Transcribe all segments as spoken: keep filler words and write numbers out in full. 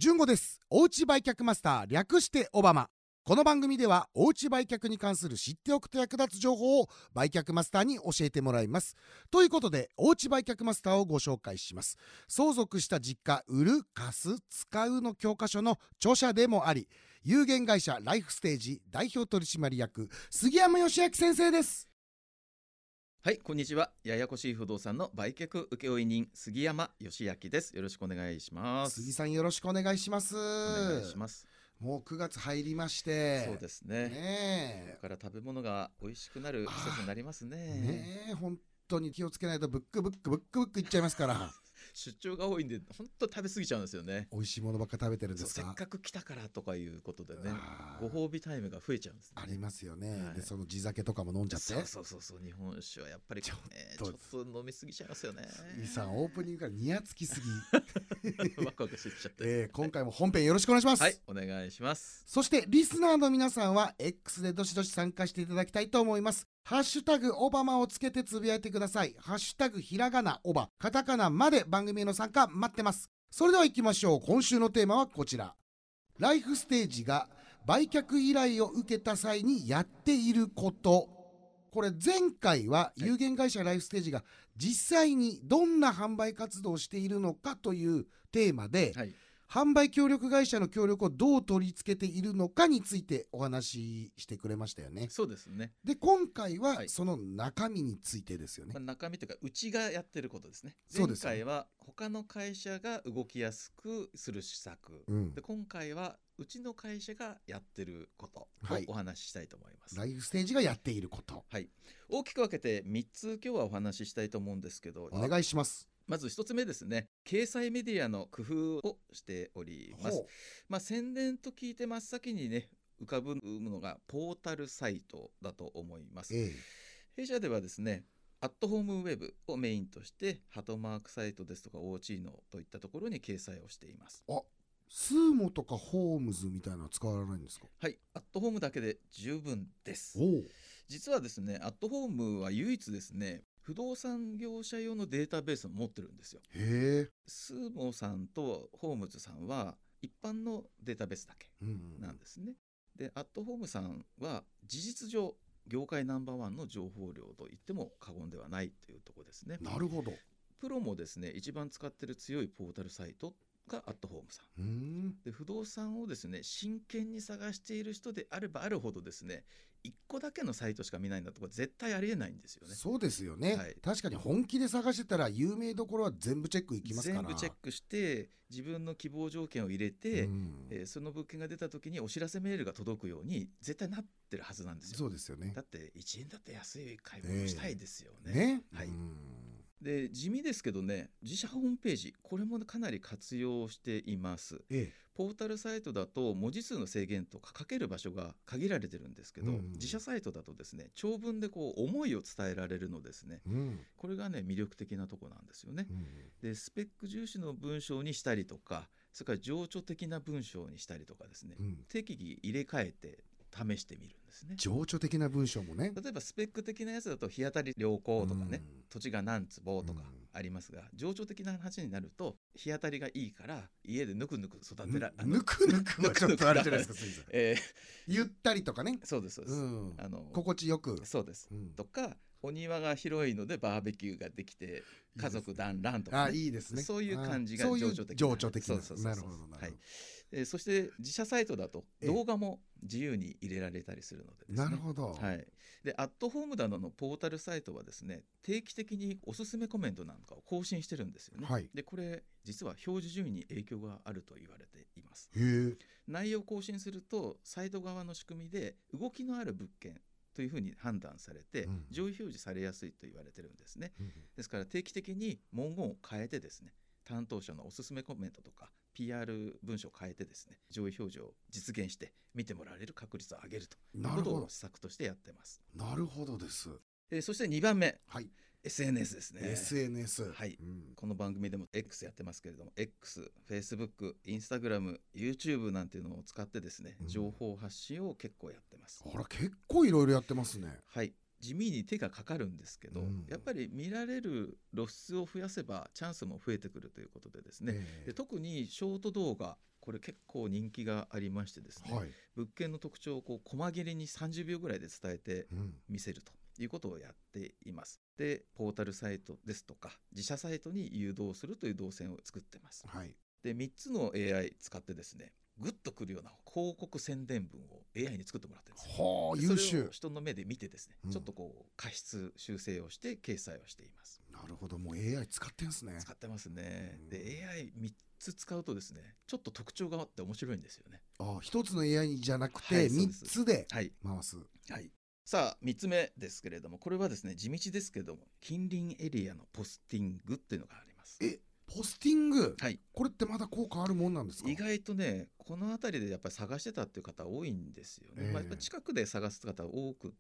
順吾です。おうち売却マスター、略してオバマ。この番組ではおうち売却に関する知っておくと役立つ情報を売却マスターに教えてもらいます。ということで、おうち売却マスターをご紹介します。相続した実家、売る、貸す、使うの教科書の著者でもあり、有限会社ライフステージ代表取締役杉山義明先生です。 はい、こんにちは。ややこしい不動産の売却請負人杉山義明です。よろしくお願いします。 杉さん、よろしくお願いします。 お願いします。 もうくがつ入りまして、 そうですね。 ねこれから食べ物が美味しくなる季節になりますね。 ねえ、本当に気をつけないとブックブックブックブックいっちゃいますから。 出張が多いんで本当食べ過ぎちゃうんですよね。 美味しいものばっか食べてるんですか。 せっかく来たからとかいうことでね、ご褒美タイムが増えちゃうんですね。 ありますよね、 はい、 でその地酒とかも飲んじゃって。 そうそうそうそう、日本酒はやっぱり、ね、ちょっと飲み過ぎちゃいますよね。 杉さん、オープニングからニヤつきすぎワクワクしてきちゃって、 えー、今回も本編よろしくお願いします。 はい、お願いします。 そしてリスナーの皆さんは X でどしどし参加していただきたいと思います。ハッシュタグオバマをつけてつぶやいてください。ハッシュタグひらがなオバ、カタカナまで番組への参加待ってます。それでは行きましょう。今週のテーマはこちら。ライフステージが売却依頼を受けた際にやっていること。これ前回は有限会社ライフステージが実際にどんな販売活動をしているのかというテーマで、はい、販売協力会社の協力をどう取り付けているのかについてお話ししてくれましたよね。 そうですね。 で、今回はその中身についてですよね。 はい、まあ、中身というかうちがやってることですね。前回は他の会社が動きやすくする施策、うん、で今回はうちの会社がやってることをお話ししたいと思います。 はい、ライフステージがやっていること、 はい、大きく分けてみっつ今日はお話ししたいと思うんですけど、 お願いします。 まず一つ目ですね、掲載メディアの工夫をしております。まあ、宣伝と聞いて真っ先にね浮かぶのがポータルサイトだと思います。ええ、弊社ではですね、アットホームウェブをメインとしてハトマークサイトですとかオーチーノといったところに掲載をしています。 あ、スーモとかホームズみたいなのは使われないんですか。 はい、アットホームだけで十分です。実はですね、アットホームは唯一ですね、不動産業者用のデータベースを持ってるんですよ。へー。スーモさんとホームズさんは一般のデータベースだけなんですね。うんうん、でアットホームさんは事実上業界ナンバーワンの情報量と言っても過言ではないというところですね。 なるほど。 プロもですね一番使ってる強いポータルサイトがアットホームさん。うん、で不動産をですね真剣に探している人であればあるほどですね、いっこだけのサイトしか見ないんだとか絶対ありえないんですよね。 そうですよね、はい、確かに本気で探してたら有名どころは全部チェックいきますから、 全部チェックして自分の希望条件を入れて、うん、えー、その物件が出た時にお知らせメールが届くように絶対なってるはずなんですよ。 そうですよね。 だっていちえんだって安い買い物したいですよね。 えー、ね、 はい。で地味ですけどね、自社ホームページこれもかなり活用しています。ええ、ポータルサイトだと文字数の制限とか書ける場所が限られてるんですけど、うんうん、自社サイトだとですね長文でこう思いを伝えられるのですね、うん、これがね魅力的なとこなんですよね。うんうん、でスペック重視の文章にしたりとか、それから情緒的な文章にしたりとかですね、うん、適宜入れ替えて試してみるんですね。 情緒的な文章もね、 例えばスペック的なやつだと日当たり良好とかね、うん、土地が何坪とかありますが、うん、情緒的な話になると日当たりがいいから家でぬくぬく育てらぬくぬくはちょっとあれじゃないですかえー、ゆったりとかね。 そうですそうです、うん、 あの心地よく、 そうです、うん、とかお庭が広いのでバーベキューができて家族団らんとか、ね、 あいいですね。 そういう感じが情緒的な、 情緒的な、なるほどなるほど、はい。 えー、そして自社サイトだと動画も自由に入れられたりするのでですね。 なるほど、 はい、でアットホームなどのポータルサイトはですね定期的におすすめコメントなんかを更新してるんですよね。はい、でこれ実は表示順位に影響があると言われています。へー。内容を更新するとサイト側の仕組みで動きのある物件というふうに判断されて、うん、上位表示されやすいと言われてるんですね。うん、ですから定期的に文言を変えてですね、担当者のおすすめコメントとか ピーアール 文章を変えてですね、上位表示を実現して見てもらえる確率を上げるということを施策としてやってます。 なるほどです。 えー、そしてにばんめ、 はい、 エスエヌエス ですね。 エスエヌエス、 はい、うん、この番組でも X やってますけれども X、Facebook、Instagram、YouTube なんていうのを使ってですね、うん、情報発信を結構やってます。 あら結構いろいろやってますね。 はい、地味に手がかかるんですけど、うん、やっぱり見られる露出を増やせばチャンスも増えてくるということでですね、えー、で特にショート動画これ結構人気がありましてですね、はい、物件の特徴をこう細切れにさんじゅうびょうぐらいで伝えて見せるということをやっています。でポータルサイトですとか自社サイトに誘導するという動線を作ってます、はい、でみっつの エーアイ 使ってですねグッとくるような広告宣伝文を エーアイ に作ってもらってるんですよ。 はあ、優秀。 それを人の目で見てですね、うん、ちょっとこう過失修正をして掲載をしています。 なるほど、もう エーアイ 使ってんすね。 使ってますね、うん、で エーアイみっつ使うとですねちょっと特徴があって面白いんですよね。 ああ、一つの エーアイ じゃなくてみっつで回す、はいはい、さあみっつめですけれども、これはですね地道ですけども近隣エリアのポスティングっていうのがあります。 えポスティング、 はい、 これってまだ効果あるもんなんですか？ 意外とねこの辺りでやっぱり探してたっていう方多いんですよね、えーまあ、やっぱ近くで探す方多くって、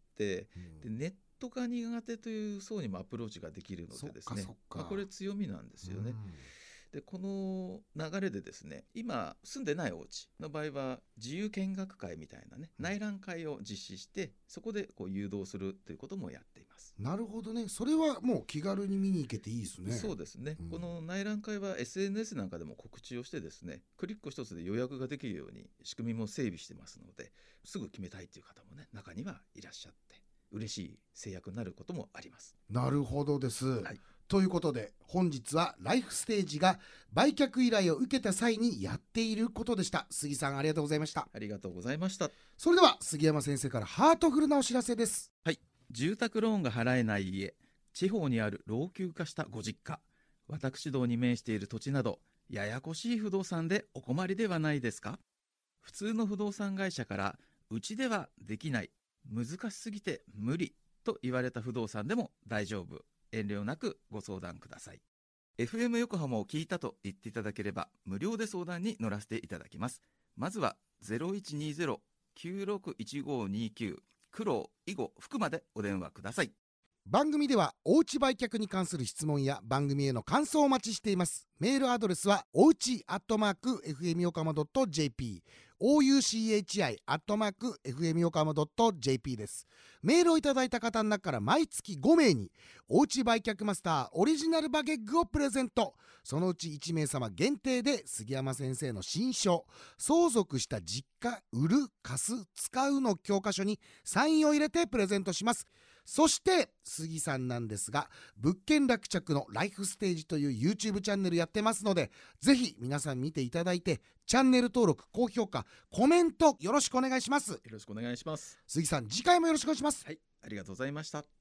うん、でネットが苦手という層にもアプローチができるのでですね、まあ、これ強みなんですよね、うんでこの流れでですね今住んでないお家の場合は自由見学会みたいなね内覧会を実施してそこでこう誘導するということもやっています。 なるほどね、それはもう気軽に見に行けていいですね。 そうですね、うん、この内覧会は エスエヌエス なんかでも告知をしてですねクリック一つで予約ができるように仕組みも整備してますのですぐ決めたいという方もね中にはいらっしゃって嬉しい制約になることもあります。 なるほどです、はい、ということで本日はライフステージが売却依頼を受けた際にやっていることでした。杉さんありがとうございました。 ありがとうございました。 それでは杉山先生からハートフルなお知らせです。 はい、住宅ローンが払えない家、地方にある老朽化したご実家、私どに面している土地などややこしい不動産でお困りではないですか？普通の不動産会社からうちではできない、難しすぎて無理と言われた不動産でも大丈夫、遠慮なくご相談ください。 エフエム 横浜を聞いたと言っていただければ無料で相談に乗らせていただきます。まずは ゼロいちにゼロ きゅうろくいちごにきゅう 苦労以後福までお電話ください。 番組ではおうち売却に関する質問や番組への感想をお待ちしています。メールアドレスはおうちアットマーク エフエム 横浜 ドット ジェーピー オーユーシーエイチアイ アットマーク エフエム 横浜 ドット ジェーピー です。メールをいただいた方の中から毎月ごめいにおうち売却マスターオリジナルバゲッグをプレゼント。そのうちいちめいさま限定で杉山先生の新書相続した実家売る貸す使うの教科書にサインを入れてプレゼントします。そして杉さんなんですが物件落着のライフステージという YouTube チャンネルやってますのでぜひ皆さん見ていただいてチャンネル登録高評価コメントよろしくお願いします。よろしくお願いします。 杉さん次回もよろしくお願いします。 はい、ありがとうございました。